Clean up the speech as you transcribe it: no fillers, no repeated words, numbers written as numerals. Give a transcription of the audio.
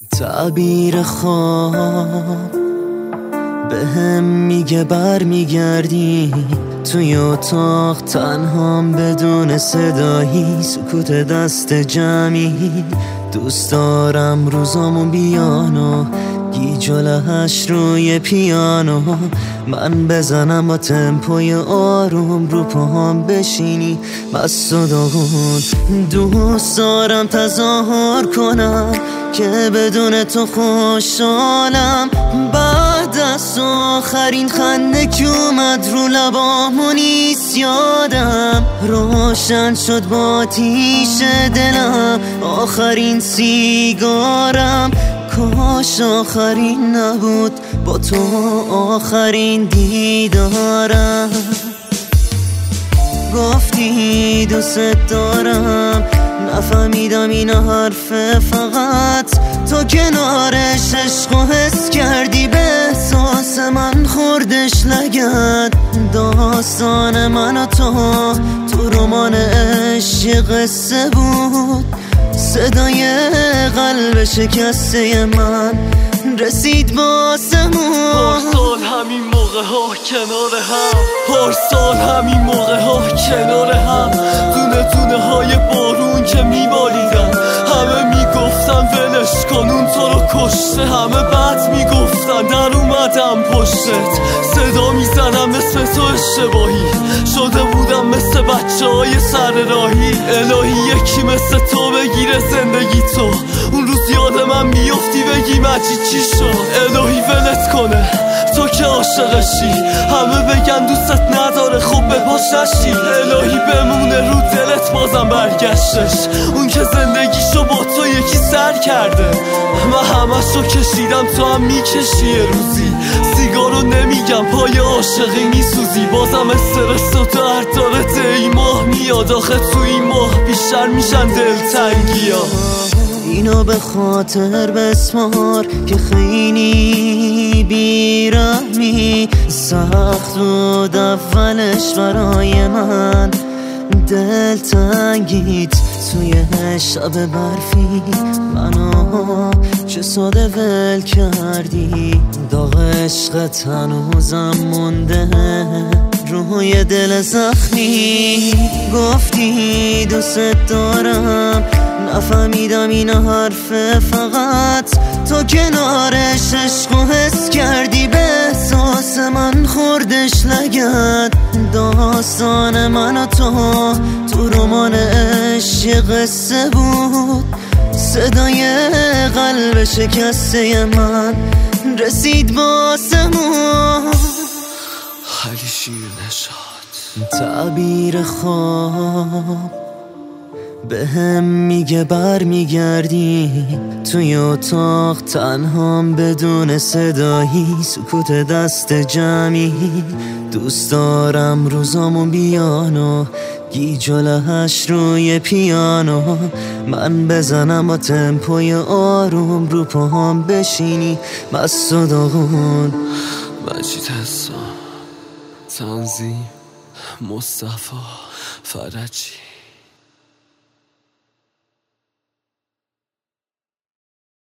تعبیر خواب به هم میگه بر میگردی توی اتاق تنهام بدون صدایی، سکوت دست جمعی. دوست دارم روزامون بیان و گیج و لحش روی پیانو، من بزنم با تمپوی آروم رو پاهم بشینی مست و داغون. دوست دارم تظاهر کنم که بدون تو خوشحالم، بعد از آخرین خنده که اومد رو لبامو نیست یادم. روشن شد با آتیش دلم آخرین سیگارم، کاش آخرین نبود با تو آخرین دیدارم. گفتی دوست دارم، نفهمیدم این حرفه، فقط تو کنارش عشق و حس کردی، به احساس من خوردش لگد. داستان من و تو رمان عشق قصه بود، صدای قلب شکسته من رسید با آسمون. پارسال همین موقع ها کنار هم، پارسال همین موقع ها کنار هم، دونه دونه های بارون که میباریدن، همه میگفتن ولش کن اون تو رو کشته، همه بد میگفتن در اومدم پشتت، صدا میزنم اسم تو اشتباهی، شده بودم مثل بچه های سر راهی. الهی یکی مثل تو بگیره زندگی تو، اون روز یاد من میفتی بگی مجید چی شد. الهی ولت کنه تو که عاشقشی، همه بگن دوستت نداره خب به پاش نشی. الهی بمونه رو دلت بازم برگشتش، اون که زندگیشو با تو یکی سر کرده. من همشو کشیدم تو هم میکشی یه روزی، سیگارو نمیگم پای عاشقی میسوزی، بازم استرس و درد داره ای ماه میاد. آخه تو این ماه بیشتر میشن دلتنگی ها. اینو به خاطر بسمار که خیلی بیرحمی، سخت بود اولش برای من، دلتنگیت توی شب برفی منو چه ساده ول کردی. داغ عشقت هنوزم مونده روی دل زخمی. گفتی دوست دارم، نفهمیدم این حرفه، فقط تو کنارش عشق و حس کردی، به احساس من خوردش لگد. داستان من و تو رمان عشق قصه بود، صدای قلب شکسته من رسید با آسمون. خیلی شیر نشاد. تعبیر خواب به هم میگه بر میگردی توی اتاق تنهام بدون صدایی، سکوت دست جمعی. دوست دارم روزامون بیان و گیج و لحش روی پیانو، من بزنم با تمپوی آروم رو پاهم بشینی مست و داغون. مجید حسام، تنظیم مصطفی فرجی.